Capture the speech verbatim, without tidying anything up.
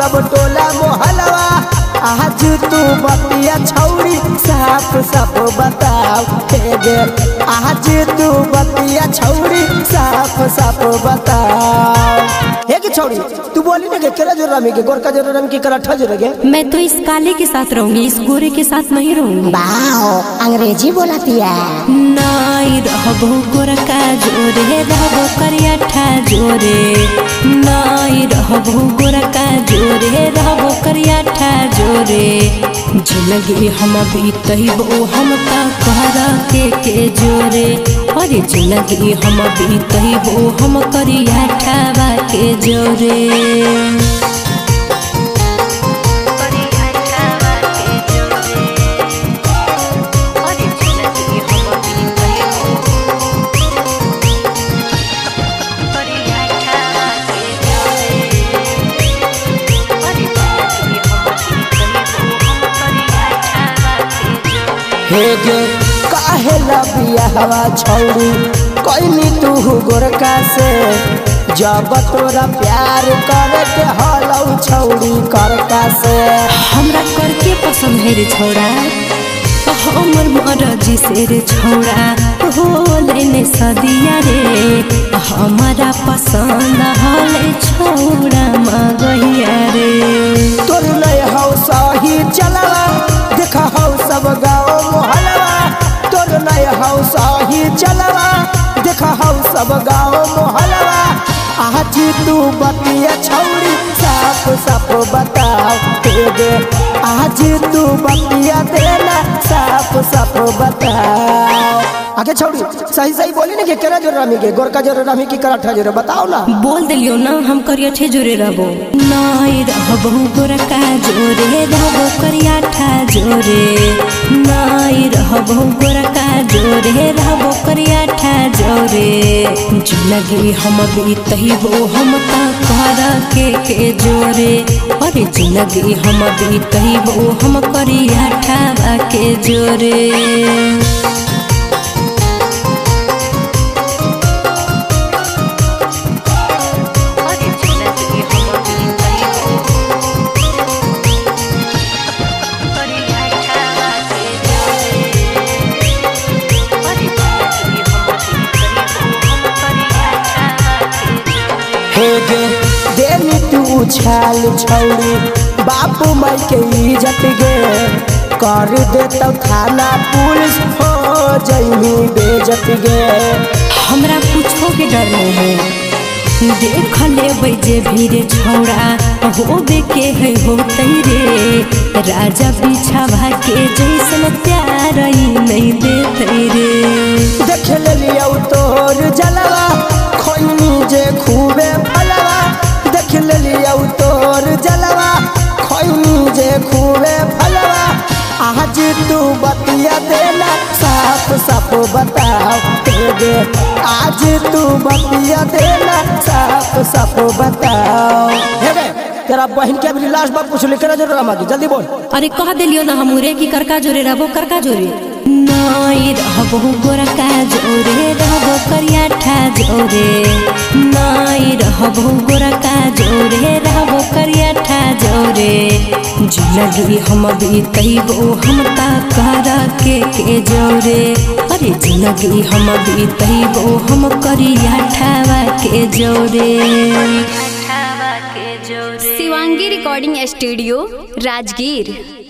सब टोला मोहलवा आज तू बतिया छौरी साफ साफ बताओ हे गे आज तू बतिया छौरी साफ साफ बताओ हे गे छौरी तू बोली ना कि केरा जोर रामी के गोरका जोर रामी के कराठा जोर गे। मैं तो इस काले के साथ रहूंगी, इस गोरे के साथ नहीं रहूंगी। वाओ अंग्रेजी बोलती है। नाई रहबो गोरका जोरे रहबो करियाठा जोरे, नाई रहबो गोरका जोरे रहबो करियाठा जोरे। जिंदगी हम बीतबो हम ता करा के के जोरे, अरे जिंदगी हम बीतबो हम करियाठा के जोरे। हे गे काहे लबिया हवा छौरी कोई तू गोरका से जब तोरा प्यार करे के हलौ छौरी करका से। हमरा करके पसंद है रे छौड़ा, हमर मरजी से रे छौड़ा हो लेने सदिया रे। हमारा पसंद हले छौड़ा मगहिया रे। तोर नहीं हौ सही चलवा देखा हौ सब गाँव मोहलवा, तोर नहीं हौ सही चलवा देखा हौ सब गाँव मोहलवा। आज तू बतिया छौरी साफ साफ बताओ हे गे आज तू बतिया देना साफ साफ बताओ। आगे छौरी सही सही बोली ना कि केरा जोर रामी के गोरका जोर रामी की कराठा जोर बताओ ना। बोल दिलियो ना हम करियाठे जोरे रहबो, नाई रहबो गोरका जोरे रहबो करियाठा जोरे, नाई रहबो गोरका जोरे रहबो करियाठा जोरे। जिंदगी हम बीतबो हम ता करा के के जोरे, अरे जिंदगी हम बीतबो हम करियाठा के जोरे। हे गे देनी तू उछाल छौरी बापू माई के इज्जत गे कर दे तो थाना पुलिस हो जइमी बेजत गे। हमरा कुछो के डर नहीं है, देख ले जे भीड़ छौड़ा होबे के है होते रे। राजा बिछावा के जैसन प्यार नहीं देते रे। देख ले लिया तोर जलवा खोइनी जे खूबे फलवा, देख ले लिया तोर जलवा खोइनी जे खूबे फलवा। आज तू बतिया देना साफ साफ बताओ हे गे आज तू बतिया देना साफ साफ बताओ हे गे। तेरा बहन के अभी लास्ट बात पूछ ले केरा जोर रामा की जल्दी बोल। अरे कह दिलियो ना हमरे की करका जोरे रहबो करका जोरे, नाई रहबो गोरका जोरे रहबो करियाठा जोरे, नाई रहबो गोरका जोरे रहबो करियाठा जोरे। जिंदगी हम बीतबो हम ता करा के के जोरे, अरे जिंदगी हम बीतबो हम करियाठा के जोरे। Shivangi recording studio Rajgir.